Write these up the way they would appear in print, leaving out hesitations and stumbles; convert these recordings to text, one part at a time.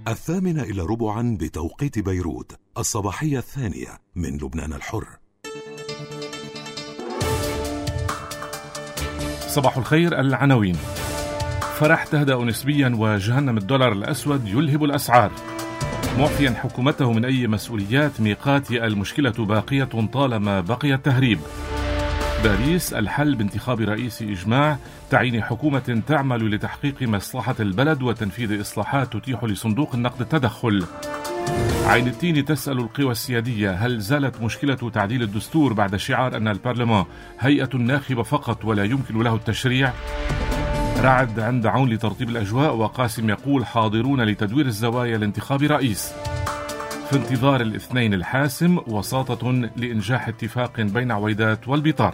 8:45 بتوقيت بيروت، الصباحية الثانية من لبنان الحر. صباح الخير. العناوين: فرح تهدأ نسبيا وجهنم الدولار الأسود يلهب الأسعار. معفيا حكومته من أي مسؤوليات ميقاتي، المشكلة باقية طالما بقي التهريب. باريس: الحل بانتخاب رئيس إجماع، تعيين حكومة تعمل لتحقيق مصلحة البلد وتنفيذ إصلاحات تتيح لصندوق النقد التدخل. عين التين تسأل القوى السيادية: هل زالت مشكلة تعديل الدستور بعد شعار أن البرلمان هيئة ناخبة فقط ولا يمكن له التشريع؟ رعد عند عون لترطيب الأجواء، وقاسم يقول حاضرون لتدوير الزوايا لانتخاب رئيس. في انتظار الاثنين الحاسم، وساطة لإنجاح اتفاق بين عويدات والبطار.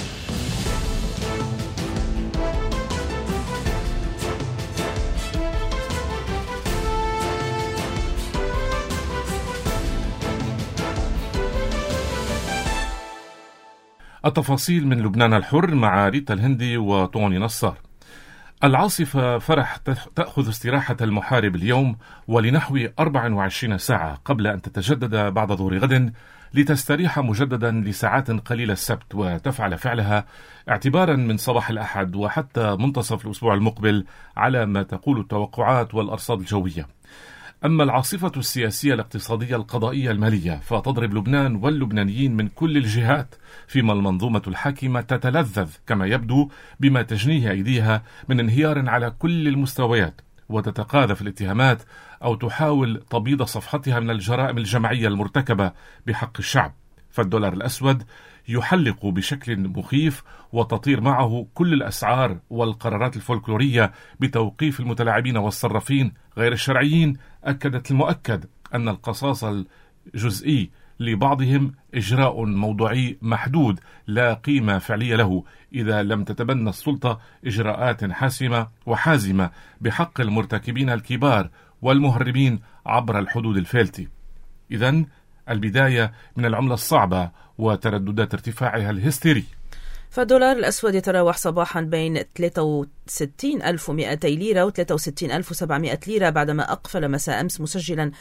التفاصيل من لبنان الحر مع ريتا الهندي وطوني نصار. العاصفة فرح تأخذ استراحة المحارب اليوم ولنحو 24 ساعة قبل أن تتجدد بعد ظهر غد، لتستريح مجددا لساعات قليلة السبت، وتفعل فعلها اعتبارا من صباح الأحد وحتى منتصف الأسبوع المقبل على ما تقول التوقعات والأرصاد الجوية. أما العاصفة السياسية الاقتصادية القضائية المالية فتضرب لبنان واللبنانيين من كل الجهات، فيما المنظومة الحاكمة تتلذذ كما يبدو بما تجنيه أيديها من انهيار على كل المستويات، وتتقاذف الاتهامات أو تحاول تبييض صفحتها من الجرائم الجماعية المرتكبة بحق الشعب. فالدولار الأسود يحلق بشكل مخيف، وتطير معه كل الأسعار والقرارات الفولكلورية بتوقيف المتلاعبين والصرافين غير الشرعيين. أكدت المؤكد أن القصاص الجزئي لبعضهم إجراء موضوعي محدود لا قيمة فعلية له إذا لم تتبنى السلطة إجراءات حاسمة وحازمة بحق المرتكبين الكبار والمهربين عبر الحدود الفلتي. إذن البداية من العملة الصعبة وترددات ارتفاعها الهستيري. فالدولار الأسود يتراوح صباحا بين 63,200 ليرة و 63,700 ليرة، بعدما أقفل مساء أمس مسجلا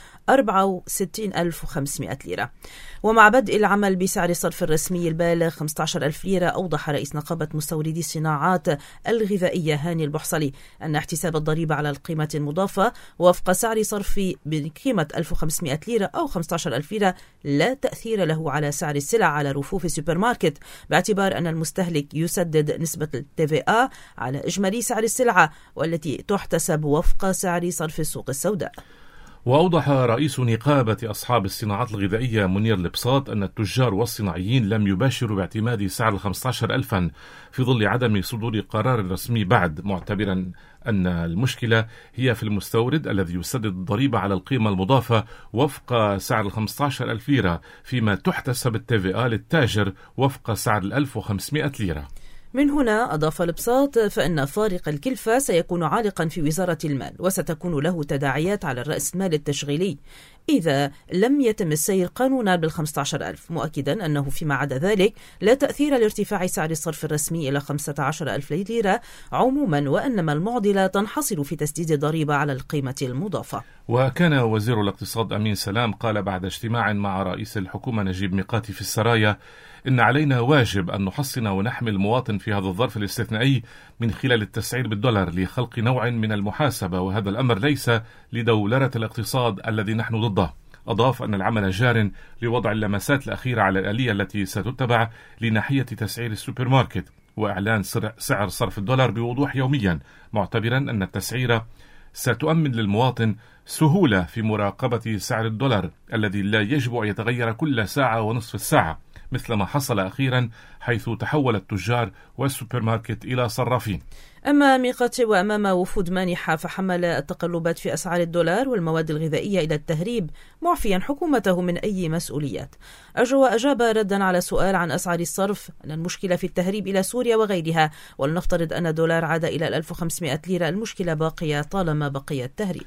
64,500 ليرة. ومع بدء العمل بسعر الصرف الرسمي البالغ 15,000 ليرة، أوضح رئيس نقابة مستوردي الصناعات الغذائية هاني البحصلي أن احتساب الضريبة على القيمة المضافة وفق سعر صرف بقيمة 1,500 ليرة أو 15,000 ليرة لا تأثير له على سعر السلع على رفوف السوبر ماركت، باعتبار أن المستهلك يسدد نسبة TVA على إجمالي سعر السلعة، والتي تحتسب وفق سعر صرف السوق السوداء. وأوضح رئيس نقابة أصحاب الصناعات الغذائية منير البساط أن التجار والصناعيين لم يباشروا باعتماد سعر 15,000 في ظل عدم صدور قرار رسمي بعد، معتبرا أن المشكلة هي في المستورد الذي يسدد الضريبة على القيمة المضافة وفق سعر 15,000 ليرة، فيما تحتسب TVA للتاجر وفق سعر 1,500 ليرة. من هنا أضاف البساط فإن فارق الكلفة سيكون عالقا في وزارة المال، وستكون له تداعيات على الرأس المال التشغيلي إذا لم يتم السير قانونا بال15,000، مؤكدا أنه فيما عدا ذلك لا تأثير لارتفاع سعر الصرف الرسمي إلى 15,000 ليرة عموما، وأنما المعضلة تنحصر في تسديد الضريبة على القيمة المضافة. وكان وزير الاقتصاد أمين سلام قال بعد اجتماع مع رئيس الحكومة نجيب ميقاتي في السرايا: إن علينا واجب أن نحصن ونحمي المواطن في هذا الظرف الاستثنائي من خلال التسعير بالدولار لخلق نوع من المحاسبة، وهذا الأمر ليس لدولرة الاقتصاد الذي نحن ضده. أضاف أن العمل جار لوضع اللمسات الأخيرة على الآلية التي ستتبع لناحية تسعير السوبر ماركت وإعلان سعر صرف الدولار بوضوح يوميا، معتبرا أن التسعيرة ستؤمن للمواطن سهولة في مراقبة سعر الدولار الذي لا يجب أن يتغير كل ساعة ونصف الساعة، مثل ما حصل أخيرا حيث تحول التجار والسوبر ماركت إلى صرافين. أما ميقاتي وأمام وفود مانحة، فحمل التقلبات في أسعار الدولار والمواد الغذائية إلى التهريب، معفيا حكومته من أي مسؤوليات. أجاب ردا على سؤال عن أسعار الصرف أن المشكلة في التهريب إلى سوريا وغيرها، ولنفترض أن الدولار عاد إلى 1,500 ليرة، المشكلة باقية طالما بقي التهريب.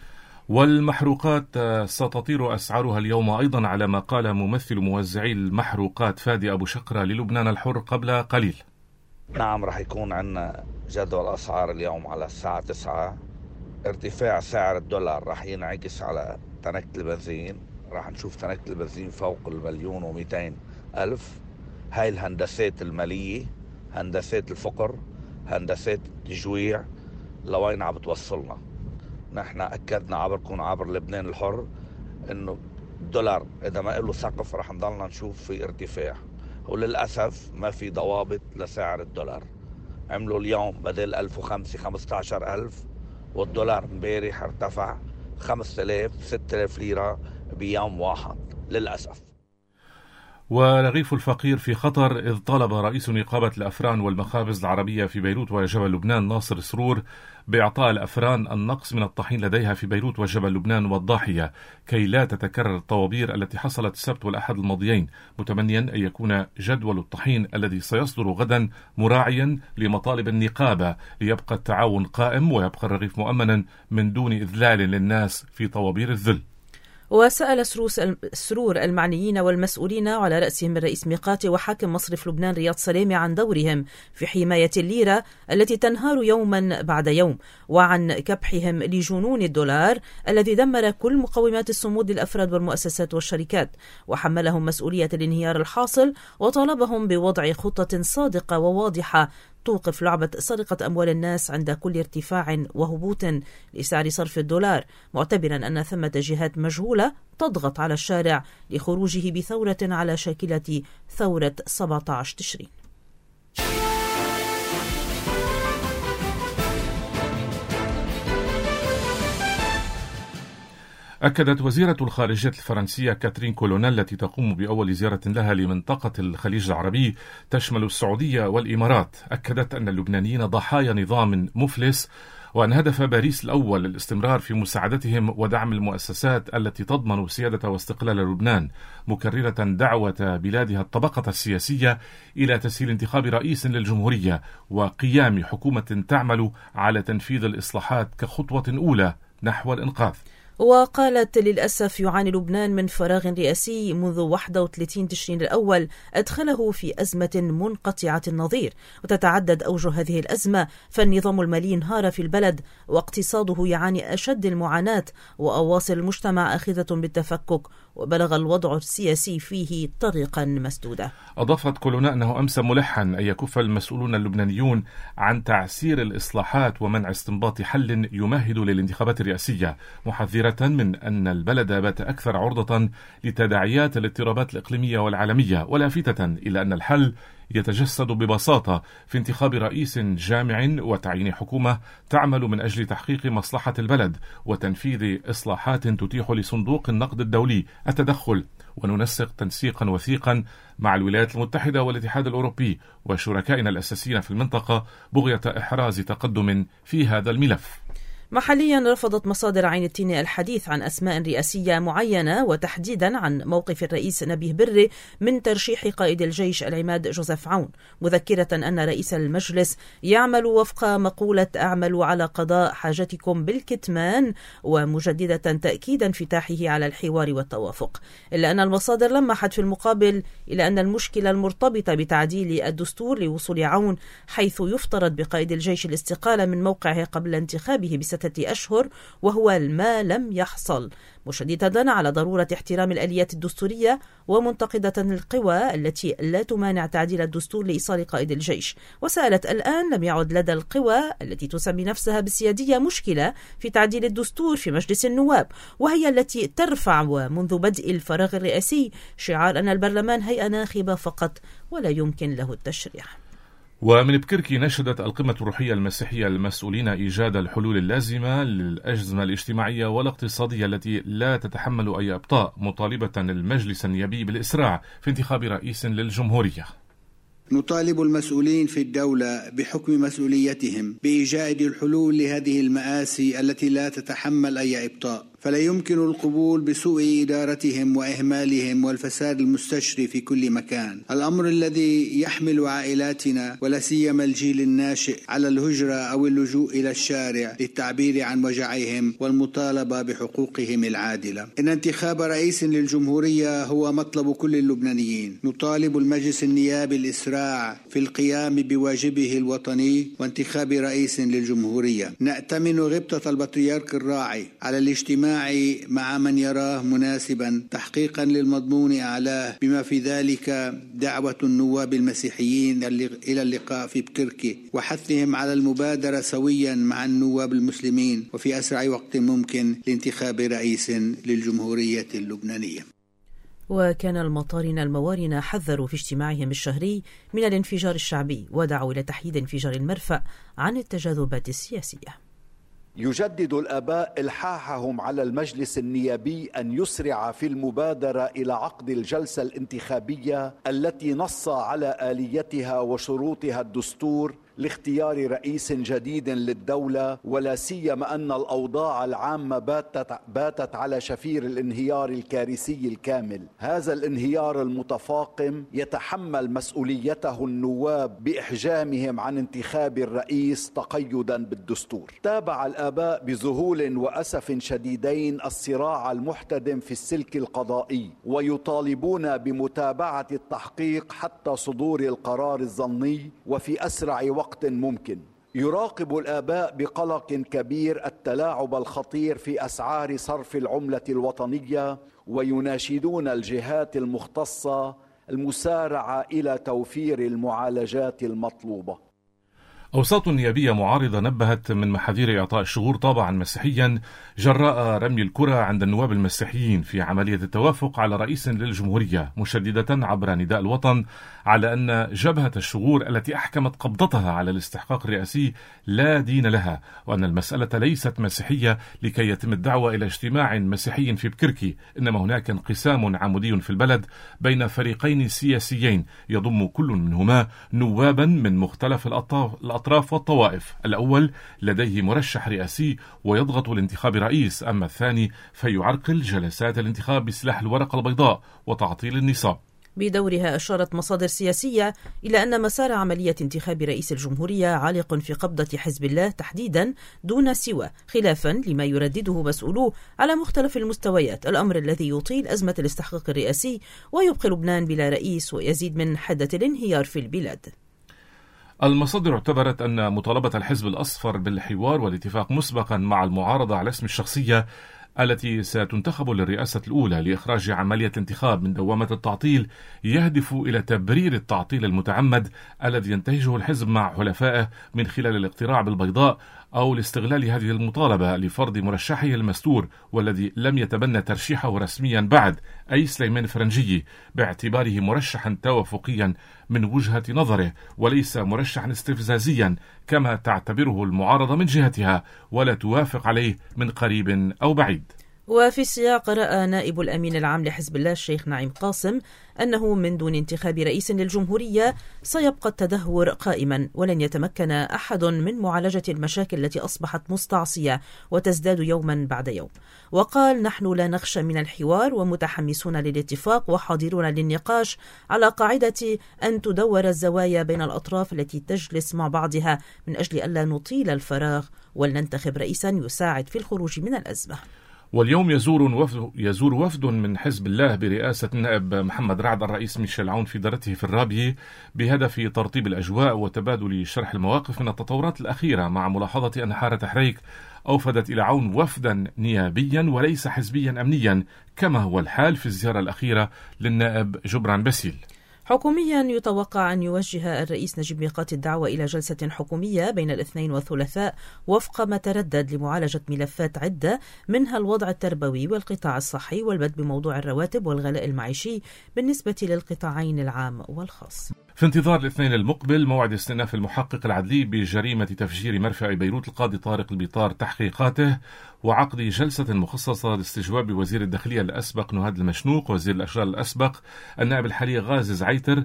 والمحروقات ستطير أسعارها اليوم أيضا، على ما قال ممثل موزعي المحروقات فادي أبو شقرة للبنان الحر قبل قليل. نعم، رح يكون عندنا جدول أسعار اليوم على الساعة 9 ارتفاع سعر الدولار راح ينعكس على تنكة البنزين. راح نشوف تنكة البنزين فوق 1,200,000. هاي الهندسات المالية، هندسات الفقر، هندسات التجويع، لوين عم بتوصلنا؟ نحن أكدنا عبر لبنان الحر إنه الدولار إذا ما له سقف راح نضلنا نشوف في ارتفاع، وللأسف ما في ضوابط لسعر الدولار. عملوا اليوم بدل 1005 15,000، والدولار امبارح ارتفع 5,000 6,000 ليرة بيوم واحد للأسف. ورغيف الفقير في خطر، إذ طالب رئيس نقابة الأفران والمخابز العربية في بيروت وجبل لبنان ناصر سرور بإعطاء الأفران النقص من الطحين لديها في بيروت وجبل لبنان والضاحية كي لا تتكرر الطوابير التي حصلت السبت والأحد الماضيين، متمنيا أن يكون جدول الطحين الذي سيصدر غدا مراعيا لمطالب النقابة ليبقى التعاون قائم ويبقى الرغيف مؤمنا من دون إذلال للناس في طوابير الذل. وسأل سرور المعنيين والمسؤولين على رأسهم الرئيس ميقاتي وحاكم مصرف لبنان رياض سلامي عن دورهم في حماية الليرة التي تنهار يوما بعد يوم، وعن كبحهم لجنون الدولار الذي دمر كل مقومات الصمود للأفراد والمؤسسات والشركات، وحملهم مسؤولية الانهيار الحاصل، وطالبهم بوضع خطة صادقة وواضحة توقف لعبة سرقة أموال الناس عند كل ارتفاع وهبوط لسعر صرف الدولار، معتبرا أن ثمة جهات مجهولة تضغط على الشارع لخروجه بثورة على شاكلة ثورة 17 تشرين. أكدت وزيرة الخارجية الفرنسية كاترين كولونيل التي تقوم بأول زيارة لها لمنطقة الخليج العربي تشمل السعودية والإمارات، أكدت أن اللبنانيين ضحايا نظام مفلس، وأن هدف باريس الأول الاستمرار في مساعدتهم ودعم المؤسسات التي تضمن سيادة واستقلال لبنان، مكررة دعوة بلادها الطبقة السياسية إلى تسهيل انتخاب رئيس للجمهورية وقيام حكومة تعمل على تنفيذ الإصلاحات كخطوة أولى نحو الإنقاذ. وقالت للأسف يعاني لبنان من فراغ رئاسي منذ 31 تشرين الأول أدخله في أزمة منقطعة النظير، وتتعدد أوجه هذه الأزمة، فالنظام المالي انهار في البلد واقتصاده يعاني أشد المعاناة وأواصر المجتمع آخذة بالتفكك، وبلغ الوضع السياسي فيه طريقا مسدودة. أضافت كولونا أنه أمس ملحا أن يكف المسؤولون اللبنانيون عن تعسير الإصلاحات ومنع استنباط حل يمهد للانتخابات الرئاسية، محذرة من أن البلد بات أكثر عرضة لتداعيات الاضطرابات الإقليمية والعالمية، ولافتة إلى أن الحل يتجسد ببساطة في انتخاب رئيس جامع وتعيين حكومة تعمل من أجل تحقيق مصلحة البلد وتنفيذ إصلاحات تتيح لصندوق النقد الدولي التدخل، وننسق تنسيقا وثيقا مع الولايات المتحدة والاتحاد الأوروبي وشركائنا الأساسيين في المنطقة بغية إحراز تقدم في هذا الملف. محليا رفضت مصادر عين التين الحديث عن أسماء رئاسية معينة، وتحديدا عن موقف الرئيس نبيه بري من ترشيح قائد الجيش العماد جوزيف عون، مذكرة أن رئيس المجلس يعمل وفق مقولة أعمل على قضاء حاجتكم بالكتمان، ومجددة تأكيد انفتاحه على الحوار والتوافق. إلا أن المصادر لمحت في المقابل إلى أن المشكلة المرتبطة بتعديل الدستور لوصول عون، حيث يفترض بقائد الجيش الاستقالة من موقعه قبل انتخابه ب6 أشهر، وهو ما لم يحصل، مشددة على ضرورة احترام الآليات الدستورية، ومنتقدة القوى التي لا تمانع تعديل الدستور لإيصال قائد الجيش. وسألت الآن لم يعد لدى القوى التي تسمي نفسها بالسيادية مشكلة في تعديل الدستور في مجلس النواب، وهي التي ترفع ومنذ بدء الفراغ الرئاسي شعار أن البرلمان هيئة ناخبة فقط ولا يمكن له التشريع. ومن بكركي نشدت القمة الروحية المسيحية المسؤولين إيجاد الحلول اللازمة للأزمة الاجتماعية والاقتصادية التي لا تتحمل أي إبطاء، مطالبة المجلس النيابي بالإسراع في انتخاب رئيس للجمهورية. نطالب المسؤولين في الدولة بحكم مسؤوليتهم بإيجاد الحلول لهذه المآسي التي لا تتحمل أي إبطاء، فلا يمكن القبول بسوء إدارتهم وإهمالهم والفساد المستشري في كل مكان. الأمر الذي يحمل عائلاتنا ولا سيما الجيل الناشئ على الهجرة أو اللجوء إلى الشارع للتعبير عن وجعهم والمطالبة بحقوقهم العادلة. إن انتخاب رئيس للجمهورية هو مطلب كل اللبنانيين. نطالب المجلس النيابي الإسراع في القيام بواجبه الوطني وانتخاب رئيس للجمهورية. نأتمن غبطة البطريرك الراعي على الاجتماع مع من يراه مناسبا تحقيقا للمضمون أعلاه، بما في ذلك دعوة النواب المسيحيين إلى اللقاء في بكركي وحثهم على المبادرة سويا مع النواب المسلمين وفي أسرع وقت ممكن لانتخاب رئيس للجمهورية اللبنانية. وكان المطارنة الموارنة حذروا في اجتماعهم الشهري من الانفجار الشعبي ودعوا إلى تحييد انفجار المرفأ عن التجاذبات السياسية. يجدد الآباء إلحاحهم على المجلس النيابي أن يسرع في المبادرة إلى عقد الجلسة الانتخابية التي نص على آليتها وشروطها الدستور لاختيار رئيس جديد للدولة، ولا سيما أن الأوضاع العامة باتت على شفير الانهيار الكارثي الكامل. هذا الانهيار المتفاقم يتحمل مسؤوليته النواب بإحجامهم عن انتخاب الرئيس تقيدا بالدستور. تابع الآباء بذهول وأسف شديدين الصراع المحتدم في السلك القضائي، ويطالبون بمتابعة التحقيق حتى صدور القرار الظني وفي أسرع وقت ممكن. يراقب الآباء بقلق كبير التلاعب الخطير في أسعار صرف العملة الوطنية، ويناشدون الجهات المختصة المسارعة إلى توفير المعالجات المطلوبة. أوساط نيابية معارضة نبهت من محاذير إعطاء الشغور طابعا مسيحيا جراء رمي الكرة عند النواب المسيحيين في عملية التوافق على رئيس للجمهورية، مشددة عبر نداء الوطن على أن جبهة الشغور التي أحكمت قبضتها على الاستحقاق الرئاسي لا دين لها، وأن المسألة ليست مسيحية لكي يتم الدعوة إلى اجتماع مسيحي في بكركي، إنما هناك انقسام عمودي في البلد بين فريقين سياسيين يضم كل منهما نوابا من مختلف الأطراف والطوائف. الأول لديه مرشح رئاسي ويضغط لانتخاب رئيس، أما الثاني فيعرقل جلسات الانتخاب بسلاح الورقة البيضاء وتعطيل النصاب. بدورها أشارت مصادر سياسية إلى أن مسار عملية انتخاب رئيس الجمهورية عالق في قبضة حزب الله تحديدا دون سوى، خلافا لما يردده مسؤولوه على مختلف المستويات، الأمر الذي يطيل أزمة الاستحقاق الرئاسي ويبقي لبنان بلا رئيس ويزيد من حدة الانهيار في البلاد. المصادر اعتبرت أن مطالبة الحزب الأصفر بالحوار والاتفاق مسبقا مع المعارضة على اسم الشخصية التي ستنتخب للرئاسة الأولى لإخراج عملية الانتخاب من دوامة التعطيل يهدف إلى تبرير التعطيل المتعمد الذي ينتهجه الحزب مع حلفائه من خلال الاقتراع بالبيضاء أو لاستغلال هذه المطالبة لفرض مرشحه المستور والذي لم يتبنى ترشيحه رسميا بعد، أي سليمان فرنجي، باعتباره مرشحا توافقيا من وجهة نظره وليس مرشحا استفزازيا كما تعتبره المعارضة من جهتها ولا توافق عليه من قريب أو بعيد. وفي السياق رأى نائب الأمين العام لحزب الله الشيخ نعيم قاسم أنه من دون انتخاب رئيس للجمهورية سيبقى التدهور قائما، ولن يتمكن أحد من معالجة المشاكل التي أصبحت مستعصية وتزداد يوما بعد يوم. وقال: نحن لا نخشى من الحوار ومتحمسون للاتفاق وحاضرون للنقاش على قاعدة أن تدور الزوايا بين الأطراف التي تجلس مع بعضها من أجل ألا نطيل الفراغ ولننتخب رئيسا يساعد في الخروج من الأزمة. واليوم يزور وفد من حزب الله برئاسة النائب محمد رعد الرئيس ميشيل عون في دارته في الرابية بهدف ترطيب الأجواء وتبادل شرح المواقف من التطورات الأخيرة، مع ملاحظة أن حارة حريك أوفدت إلى عون وفدا نيابيا وليس حزبيا أمنيا كما هو الحال في الزيارة الأخيرة للنائب جبران باسيل. حكوميا يتوقع أن يوجه الرئيس نجيب ميقات الدعوة إلى جلسة حكومية بين الاثنين والثلاثاء وفق ما تردد لمعالجة ملفات عدة منها الوضع التربوي والقطاع الصحي والبدء بموضوع الرواتب والغلاء المعيشي بالنسبة للقطاعين العام والخاص. في انتظار الاثنين المقبل موعد استئناف المحقق العدلي بجريمة تفجير مرفأ بيروت القاضي طارق البيطار تحقيقاته وعقد جلسة مخصصة لاستجواب وزير الداخلية الأسبق نهاد المشنوق، وزير الأشغال الأسبق النائب الحالي غازي زعيتر،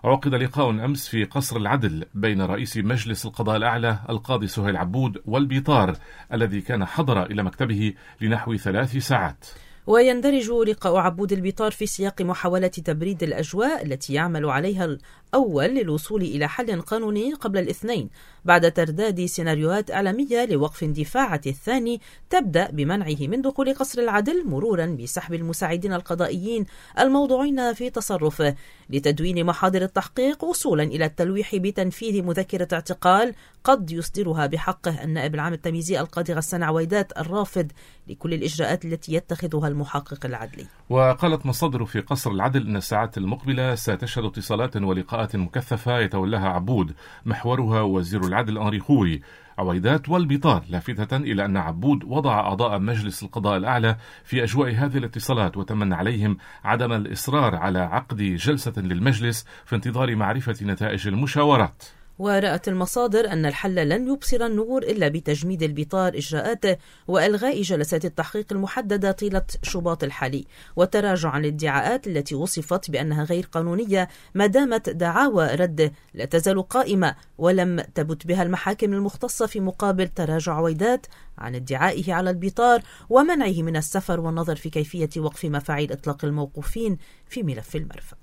عقد لقاء أمس في قصر العدل بين رئيس مجلس القضاء الأعلى القاضي سهيل عبود والبيطار الذي كان حضر إلى مكتبه لنحو 3 ساعات. ويندرج لقاء عبود البيطار في سياق محاولة تبريد الأجواء التي يعمل عليها الأول للوصول إلى حل قانوني قبل الاثنين بعد ترداد سيناريوهات إعلامية لوقف اندفاعة الثاني تبدأ بمنعه من دخول قصر العدل مرورا بسحب المساعدين القضائيين الموضوعين في تصرفه لتدوين محاضر التحقيق وصولا إلى التلويح بتنفيذ مذكرة اعتقال قد يصدرها بحقه النائب العام التمييزي القاضي غسان عويدات الرافض لكل الإجراءات التي يتخذها المحقق العدلي. وقالت مصادر في قصر العدل أن الساعات المقبلة ستشهد اتصالات ولقاءات مكثفة يتولاها عبود محورها وزير العدل أنري خوري عويدات والبيطار، لافتة إلى أن عبود وضع أعضاء مجلس القضاء الأعلى في أجواء هذه الاتصالات وتمنى عليهم عدم الإصرار على عقد جلسة للمجلس في انتظار معرفة نتائج المشاورات. ورأت المصادر أن الحل لن يبصر النور إلا بتجميد البيطار إجراءاته وإلغاء جلسات التحقيق المحددة طيلة شباط الحالي والتراجع عن الادعاءات التي وصفت بأنها غير قانونية ما دامت دعاوى رده لا تزال قائمة ولم تبت بها المحاكم المختصة في مقابل تراجع عويدات عن ادعائه على البيطار ومنعه من السفر والنظر في كيفية وقف مفاعيل إطلاق الموقوفين في ملف المرفأ.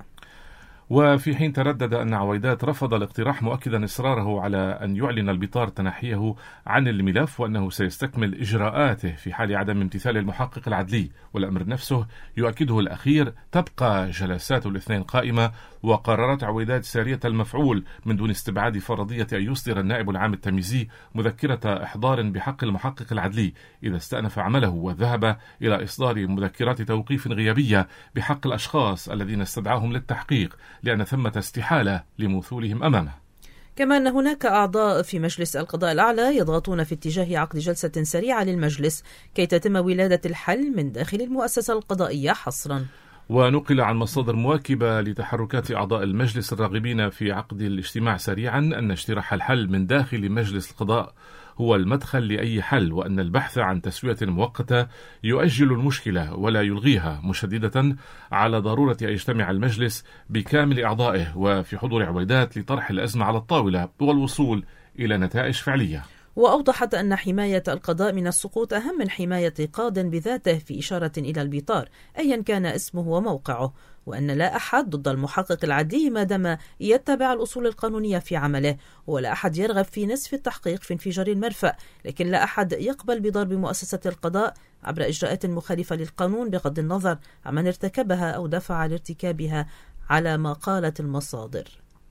وفي حين تردد أن عويدات رفض الاقتراح مؤكدا إصراره على أن يعلن البيطار تنحيه عن الملف وأنه سيستكمل إجراءاته في حال عدم امتثال المحقق العدلي، والأمر نفسه يؤكده الأخير تبقى جلسات الاثنين قائمة وقرارات عويدات سارية المفعول من دون استبعاد فرضية أن يصدر النائب العام التمييزي مذكرة إحضار بحق المحقق العدلي إذا استأنف عمله وذهب إلى إصدار مذكرات توقيف غيابية بحق الأشخاص الذين استدعاهم للتحقيق لأن ثمة استحالة لمثولهم أمامه. كما أن هناك أعضاء في مجلس القضاء الأعلى يضغطون في اتجاه عقد جلسة سريعة للمجلس كي تتم ولادة الحل من داخل المؤسسة القضائية حصرا. ونقل عن مصادر مواكبة لتحركات أعضاء المجلس الراغبين في عقد الاجتماع سريعا أن اجتراح الحل من داخل مجلس القضاء هو المدخل لأي حل، وأن البحث عن تسوية مؤقتة يؤجل المشكلة ولا يلغيها، مشددة على ضرورة أن يجتمع المجلس بكامل أعضائه وفي حضور عويدات لطرح الأزمة على الطاولة والوصول إلى نتائج فعلية. وأوضحت أن حماية القضاء من السقوط أهم من حماية قاض بذاته في إشارة إلى البيطار أيا كان اسمه وموقعه، وأن لا أحد ضد المحقق العدلي ما دام يتبع الأصول القانونية في عمله، ولا أحد يرغب في نسف التحقيق في انفجار المرفأ، لكن لا أحد يقبل بضرب مؤسسة القضاء عبر إجراءات مخالفة للقانون بغض النظر عمن ارتكبها أو دفع لارتكابها على ما قالت المصادر.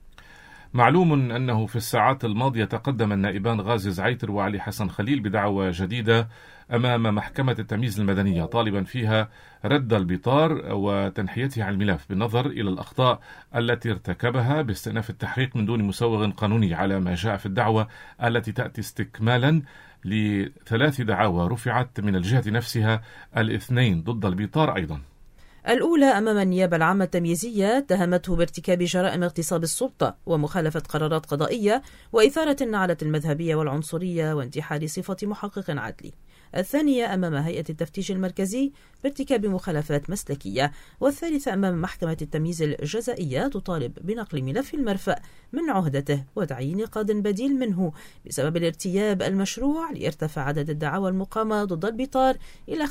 معلوم أنه في الساعات الماضية تقدم النائبان غازي زعيتر وعلي حسن خليل بدعوى جديدة أمام محكمة التمييز المدنية طالبا فيها رد البيطار وتنحيته عن الملف بالنظر إلى الأخطاء التي ارتكبها باستئناف التحقيق من دون مسوغ قانوني على ما جاء في الدعوة التي تأتي استكمالا ل3 دعاوى رفعت من الجهة نفسها الاثنين ضد البيطار أيضا. الأولى أمام النيابة العامة التمييزية اتهمته بارتكاب جرائم اغتصاب السلطة ومخالفة قرارات قضائية وإثارة النعلة المذهبية والعنصرية وانتحال صفة محقق عدلي. الثانية أمام هيئة التفتيش المركزي بارتكاب مخالفات مسلكية. والثالثة أمام محكمة التمييز الجزائية تطالب بنقل ملف المرفأ من عهدته وتعيين قاض بديل منه بسبب الارتياب المشروع ليرتفع عدد الدعاوى المقامة ضد البيطار إلى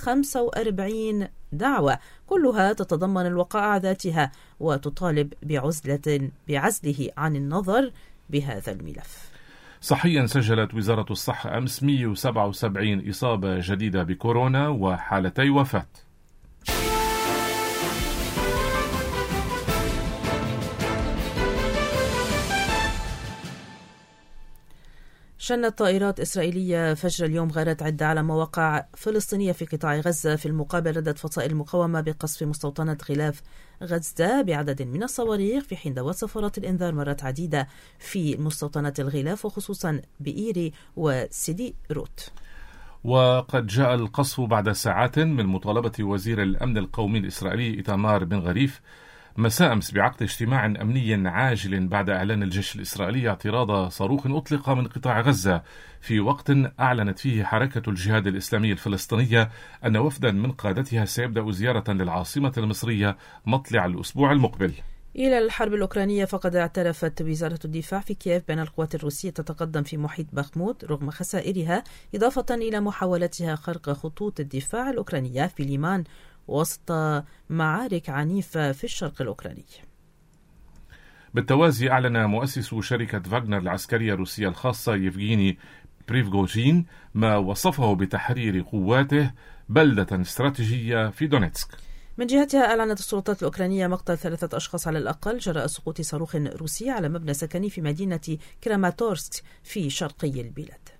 45 دعوى كلها تتضمن الوقائع ذاتها وتطالب بعزله عن النظر بهذا الملف. صحيا سجلت وزارة الصحة أمس 177 إصابة جديدة بكورونا وحالتي وفاة. شنت طائرات إسرائيلية فجر اليوم غارات عدة على مواقع فلسطينية في قطاع غزة. في المقابل ردت فصائل المقاومة بقصف مستوطنة غلاف غزة بعدد من الصواريخ، في حين دوت صفارات الإنذار مرات عديدة في مستوطنة الغلاف وخصوصا بإيري وسيدي روت. وقد جاء القصف بعد ساعات من مطالبة وزير الأمن القومي الإسرائيلي إيتمار بن غريف مساء أمس بعقد اجتماع أمني عاجل بعد إعلان الجيش الإسرائيلي اعتراض صاروخ أطلق من قطاع غزة، في وقت أعلنت فيه حركة الجهاد الإسلامي الفلسطينية أن وفدا من قادتها سيبدأ زيارة للعاصمة المصرية مطلع الأسبوع المقبل. إلى الحرب الأوكرانية، فقد اعترفت وزارة الدفاع في كييف بأن القوات الروسية تتقدم في محيط باخموت رغم خسائرها، إضافة إلى محاولتها خرق خطوط الدفاع الأوكرانية في ليمان وسط معارك عنيفة في الشرق الأوكراني. بالتوازي أعلن مؤسس شركة فاغنر العسكرية الروسية الخاصة يفغيني بريفغوجين ما وصفه بتحرير قواته بلدة استراتيجية في دونيتسك. من جهتها أعلنت السلطات الأوكرانية مقتل 3 أشخاص على الأقل جراء سقوط صاروخ روسي على مبنى سكني في مدينة كراماتورسك في شرقي البلاد.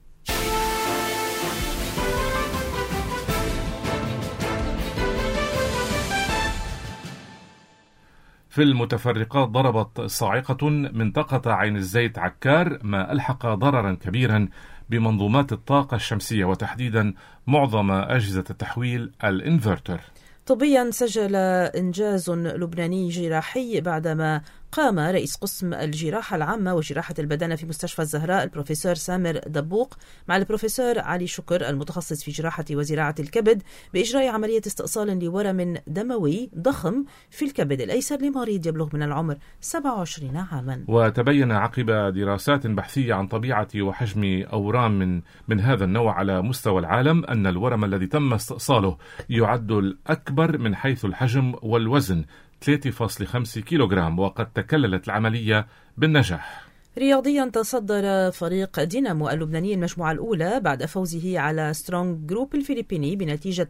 في المتفرقات، ضربت صاعقة منطقة عين الزيت عكار ما ألحق ضررا كبيرا بمنظومات الطاقة الشمسية وتحديدا معظم أجهزة التحويل الإنفرتر. طبيا سجل إنجاز لبناني جراحي بعدما قام رئيس قسم الجراحة العامة وجراحة البدنة في مستشفى الزهراء البروفيسور سامر دبوق مع البروفيسور علي شكر المتخصص في جراحة وزراعة الكبد بإجراء عملية استئصال لورم دموي ضخم في الكبد الأيسر لمريض يبلغ من العمر 27 عاما. وتبين عقب دراسات بحثية عن طبيعة وحجم أورام من هذا النوع على مستوى العالم أن الورم الذي تم استئصاله يعد الأكبر من حيث الحجم والوزن 3.5 كيلوغرام، وقد تكللت العملية بالنجاح. رياضيا، تصدر فريق دينامو اللبناني المجموعة الأولى بعد فوزه على سترونغ جروب الفلبيني بنتيجة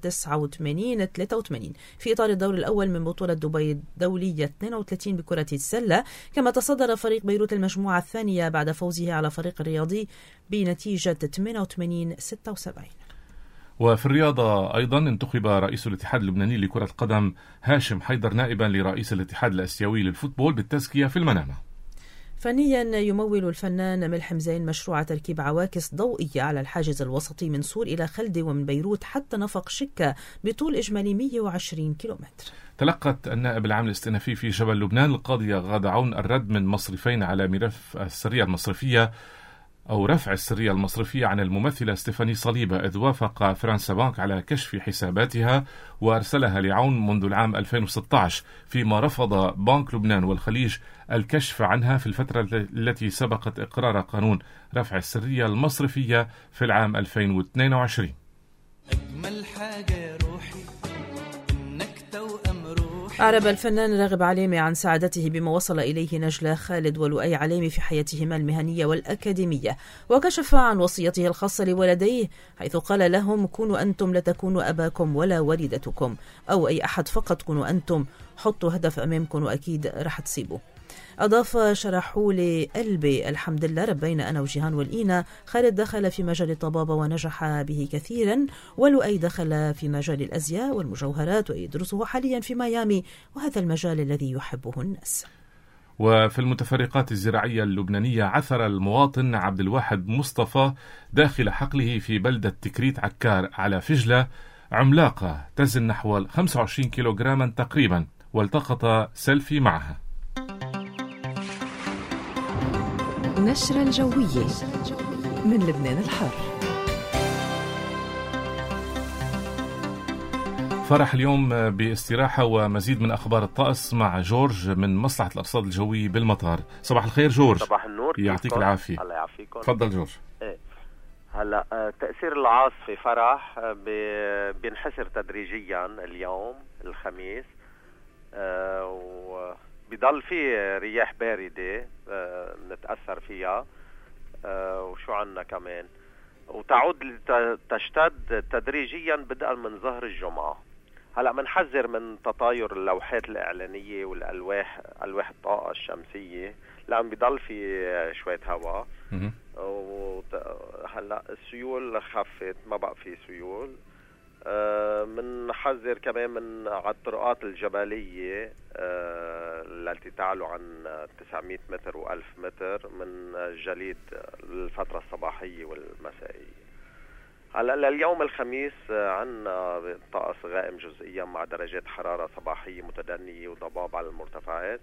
89-83 في إطار الدور الأول من بطولة دبي الدولية 32 بكرة السلة. كما تصدر فريق بيروت المجموعة الثانية بعد فوزه على فريق الرياضي بنتيجة 88-76. وفي الرياضة أيضا، انتخب رئيس الاتحاد اللبناني لكرة القدم هاشم حيدر نائبا لرئيس الاتحاد الآسيوي للفوتبول بالتزكية في المنامة. فنيا، يمول الفنان ملحم زين مشروع تركيب عواكس ضوئية على الحاجز الوسطي من سور إلى خلدة ومن بيروت حتى نفق شكة بطول إجمالي 120 كيلومتر. تلقت النائب العام الاستئنافي في جبل لبنان القاضية غادة عون الرد من مصرفين على ملف السرية المصرفية أو رفع السرية المصرفية عن الممثلة ستيفاني صليبة، إذ وافق فرنسا بانك على كشف حساباتها وأرسلها لعون منذ العام 2016، فيما رفض بنك لبنان والخليج الكشف عنها في الفترة التي سبقت إقرار قانون رفع السرية المصرفية في العام 2022. أجمل حاجة يا روحي إنك توأم روحي. أعرب الفنان راغب عليمي عن سعادته بما وصل إليه نجلة خالد ولؤي عليمي في حياتهما المهنية والأكاديمية، وكشف عن وصيته الخاصة لولديه حيث قال لهم: كونوا أنتم لا تكونوا أباكم ولا والدتكم أو أي أحد، فقط كونوا أنتم، حطوا هدف أمامكم وأكيد رح تصيبوا. أضاف: شرحوا لي قلبي الحمد لله ربينا أنا وجيهان والإينا. خالد دخل في مجال الطبابة ونجح به كثيرا، ولؤي دخل في مجال الأزياء والمجوهرات ويدرسه حاليا في ميامي، وهذا المجال الذي يحبه الناس. وفي المتفرقات الزراعية اللبنانية، عثر المواطن عبد الواحد مصطفى داخل حقله في بلدة تكريت عكار على فجلة عملاقة تزن نحو 25 كيلوغراما تقريبا، والتقط سيلفي معها. نشرة الجوية من لبنان الحر. فرح اليوم باستراحة ومزيد من أخبار الطقس مع جورج من مصلحة الأرصاد الجوية بالمطار. صباح الخير جورج. صباح النور. يعطيك العافية. الله يعافيكم. تفضل جورج. هلا تأثير العاصفة فرح بينحسر تدريجيا اليوم الخميس، وبيضل في رياح باردة نتأثر فيها، وشو عنا كمان، وتعود تشتد تدريجيا بدءا من ظهر الجمعة. هلا منحذر من تطاير اللوحات الإعلانية والألواح الطاقة الشمسية، لأن بيضل في شوية هواء. هلا السيول خفت، ما بقى في سيول. منحذر كمان من على الطرقات الجبلية التي تعلو عن 900 متر و1000 متر من الجليد الفترة الصباحية والمسائية. هلا لليوم الخميس عنا طقس غائم جزئيا مع درجات حرارة صباحية متدنية وضباب على المرتفعات.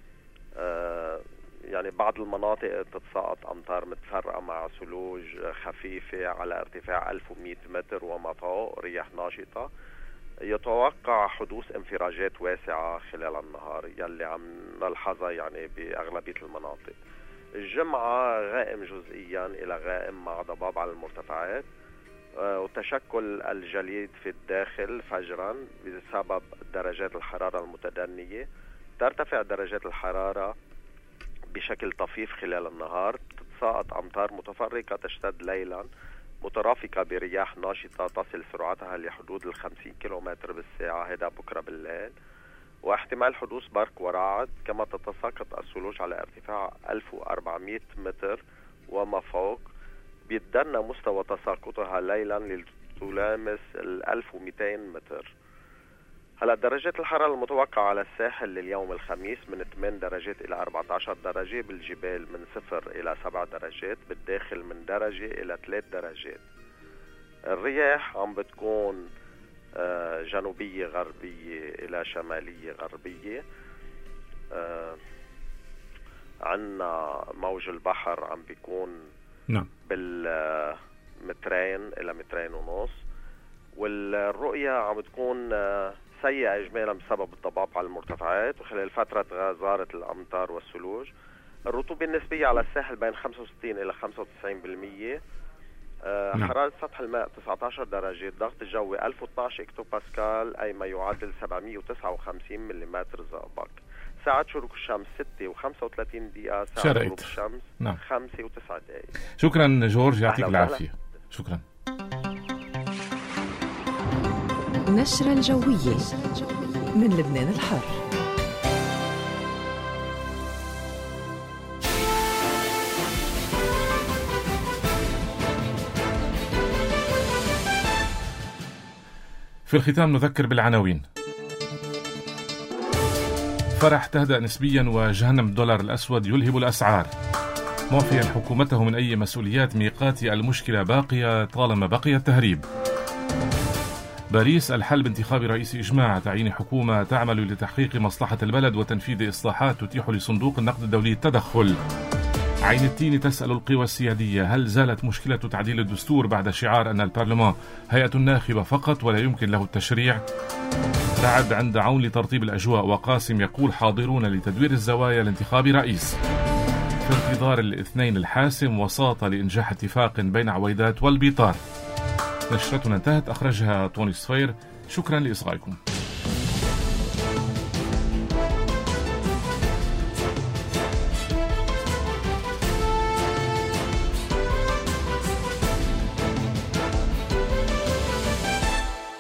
يعني بعض المناطق تتساقط أمطار متفرقة مع ثلوج خفيفة على ارتفاع 1100 متر وما فوق، رياح ناشطة. يتوقع حدوث انفراجات واسعة خلال النهار يلي عم نلحظها يعني بأغلبية المناطق. الجمعة غائم جزئيا إلى غائم مع ضباب على المرتفعات، وتشكل الجليد في الداخل فجرا بسبب درجات الحرارة المتدنية. ترتفع درجات الحرارة بشكل طفيف خلال النهار، تتساقط أمطار متفرقة تشتد ليلا مترافقة برياح ناشطة تصل سرعتها لحدود 50 كيلومتر بالساعة، هذا بكرة بالليل، واحتمال حدوث برق ورعد. كما تتساقط الثلوج على ارتفاع 1400 متر وما فوق، بيتدنى مستوى تساقطها ليلا لتلامس 1200 متر. هلا درجات الحرارة المتوقعة على الساحل لليوم الخميس من 8 درجات إلى 14 درجة، بالجبال من 0 إلى 7 درجات، بالداخل من درجة إلى 3 درجات. الرياح عم بتكون جنوبية غربية إلى شمالية غربية. عنا موج البحر عم بيكون بالمترين إلى 2.5 متر، والرؤية عم بتكون سيئة إجمالا بسبب الضباب على المرتفعات وخلال فترة غزارة الأمطار والثلوج. الرطوبة النسبية على الساحل بين 65 إلى 95%. حرارة سطح الماء 19 درجة، ضغط الجوي 1012 اكتوباسكال أي ما يعادل 759 ملم زئبق. ساعة شروق الشمس 6:35، ساعة غروب الشمس 5:09. شكرا جورج، يعطيك العافية. شكرا. نشرة الجوية من لبنان الحر. في الختام نذكر بالعناوين. فرح تهدأ نسبيا وجهنم الدولار الأسود يلهب الأسعار، معفيا حكومته من أي مسؤوليات ميقاتي، المشكلة باقية طالما بقي التهريب. باريس الحل بانتخاب رئيس إجماع، تعيين حكومة تعمل لتحقيق مصلحة البلد وتنفيذ إصلاحات تتيح لصندوق النقد الدولي التدخل. عين التين تسأل القوى السيادية: هل زالت مشكلة تعديل الدستور بعد شعار أن البرلمان هيئة ناخبة فقط ولا يمكن له التشريع؟ رعد عند عون لترطيب الأجواء، وقاسم يقول حاضرون لتدوير الزوايا لانتخاب رئيس. في انتظار الاثنين الحاسم وساطة لإنجاح اتفاق بين عويدات والبيطار. نشرتنا انتهت، أخرجها طوني صفير. شكرا لإصغائكم.